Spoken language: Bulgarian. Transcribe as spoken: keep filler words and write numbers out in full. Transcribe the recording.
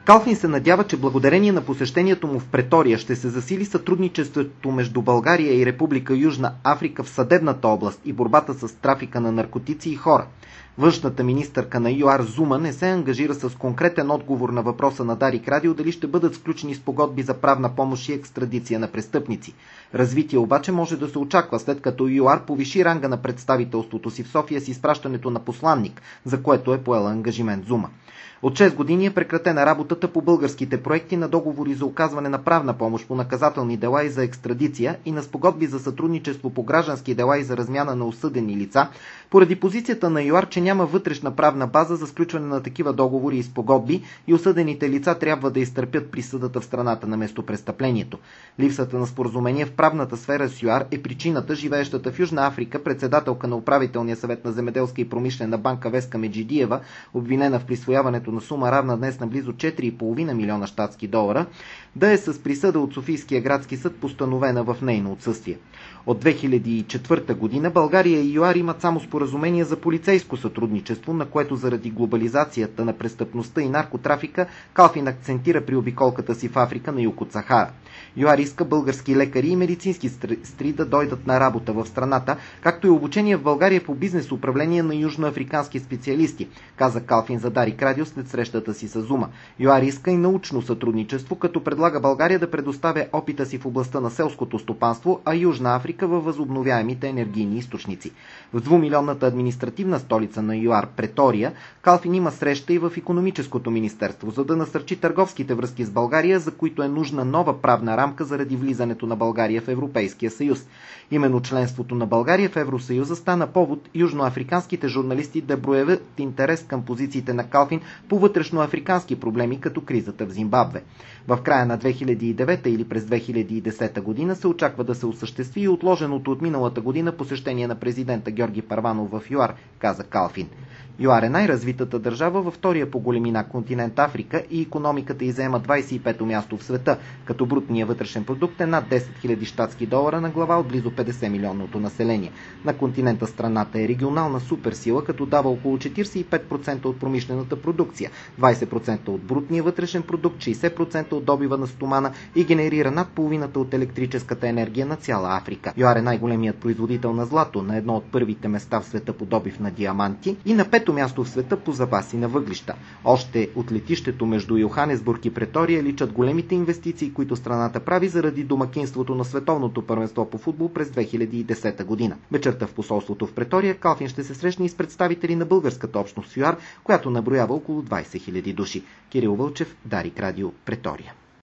Калфин се надява, че благодарение на посещението му в Претория ще се засили сътрудничеството между България и Република Южна Африка в съдебната област и борбата с трафика на наркотици и хора. Външната министърка на ЮАР Зума не се ангажира с конкретен отговор на въпроса на Дарик Радио дали ще бъдат сключени спогодби за правна помощ и екстрадиция на престъпници. Развитие обаче може да се очаква, след като ЮАР повиши ранга на представителството си в София с изпращането на посланник, за което е поела ангажимент Зума. От шест години е прекратена работата по българските проекти на договори за оказване на правна помощ по наказателни дела и за екстрадиция и на спогодби за сътрудничество по граждански дела и за размяна на осъдени лица, поради позицията на ЮАР, че няма вътрешна правна база за сключване на такива договори и спогодби и осъдените лица трябва да изтърпят присъдата в страната на местопрестъплението. Липсата на споразумение в правната сфера с ЮАР е причината живеещата в Южна Африка председателка на управителния съвет на земеделска и промишлена банка Веска Меджидиева, обвинена в присвояването на сума равна днес на близо четири и половина милиона щатски долара, да е с присъда от Софийския градски съд, постановена в нейно отсъствие. От две хиляди и четвърта година България и ЮАР имат само споразумение за полицейско сътрудничество, на което заради глобализацията на престъпността и наркотрафика Калфин акцентира при обиколката си в Африка на юг от Сахара. ЮАР иска български лекари и медицински сестри да дойдат на работа в страната, както и обучение в България по бизнес управление на южноафрикански специалисти, каза Калфин за Дарик Радио след срещата си с Зума. ЮАР иска и научно сътрудничество, като предлага България да предоставя опита си в областта на селското стопанство, а Южна Африка във възобновяемите енергийни източници. В двумилионната административна столица на ЮАР, Претория, Калфин има среща и в икономическото министерство, за да насърчи търговските връзки с България, за които е нужна нова правна рамка заради влизането на България в Европейския съюз. Именно членството на България в Евросъюза стана повод южноафриканските журналисти да проявят интерес към позициите на Калфин по вътрешноафрикански проблеми, като кризата в Зимбабве. В края на две хиляди и девета или през две хиляди и десета година се очаква да се осъществи и отложеното от миналата година посещение на президента Георги Първанов в ЮАР, каза Калфин. ЮАР е най-развитата държава във втория по големина континент Африка и икономиката й заема двадесет и пето място в света, като брутният вътрешен продукт е над десет хиляди щатски долара на глава от близо петдесет милионното население. На континента страната е регионална суперсила, като дава около четиридесет и пет процента от промишлената продукция, двадесет процента от брутния вътрешен продукт, шейсет процента от добива на стомана и генерира над половината от електрическата енергия на цяла Африка. ЮАР е най-големият производител на злато, на едно от първите места в света по добив на диаманти и на пето място в света по запаси на въглища. Още от летището между Йоханесбург и Претория личат големите инвестиции, които страната прави заради домакинството на световното първенство по футбол през две хиляди и десета година. Вечерта в посолството в Претория Калфин ще се срещне и с представители на българската общност в ЮАР, която наброява около двадесет хиляди души. Кирил Вълчев, Дарик Радио, Претория.